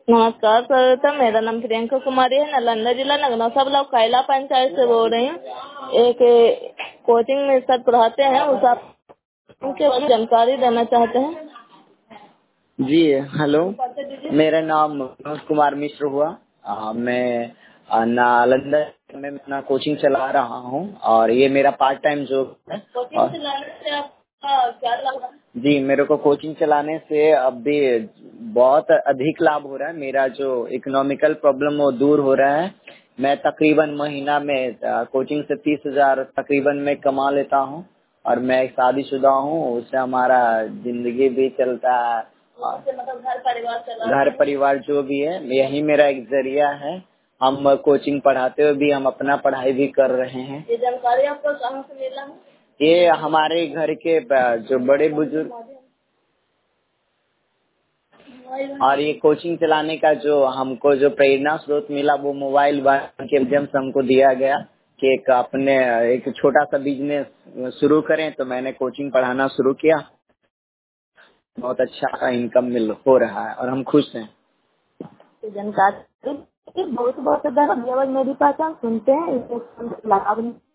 नमस्कार सर, तो मेरा नाम प्रियंका कुमारी है। नालंदा जिला नगनौसा ब्लॉक कैला पंचायत से बोल रही हूँ। एक कोचिंग में सर पढ़ाते हैं, उस आप उनके जानकारी देना चाहते हैं। जी हेलो, मेरा नाम मनोज कुमार मिश्र हुआ। मैं नालंदा में अपना कोचिंग चला रहा हूँ और ये मेरा पार्ट टाइम जॉब है। कोचिंग चलाने से आपका क्या लाभ है? जी, मेरे को कोचिंग चलाने से अभी बहुत अधिक लाभ हो रहा है। मेरा जो इकोनॉमिकल प्रॉब्लम वो दूर हो रहा है। मैं तकरीबन महीना में कोचिंग से 30,000 तकरीबन में कमा लेता हूँ और मैं शादीशुदा हूँ। उससे हमारा जिंदगी भी चलता है, मतलब घर परिवार जो भी है, यही मेरा एक जरिया है। हम कोचिंग पढ़ाते हुए भी हम अपना पढ़ाई भी कर रहे हैं। ये जानकारी आपको कहाँ से मिला है? ये हमारे घर के जो बड़े बुजुर्ग और ये कोचिंग चलाने का जो हमको जो प्रेरणा स्रोत मिला वो मोबाइल के माध्यम से हमको दिया गया कि एक छोटा सा बिजनेस शुरू करें। तो मैंने कोचिंग पढ़ाना शुरू किया। बहुत अच्छा इनकम हो रहा है और हम खुश हैं। जानकारी बहुत बहुत धन्यवाद। मेरी पहचान सुनते हैं, इससे लाभ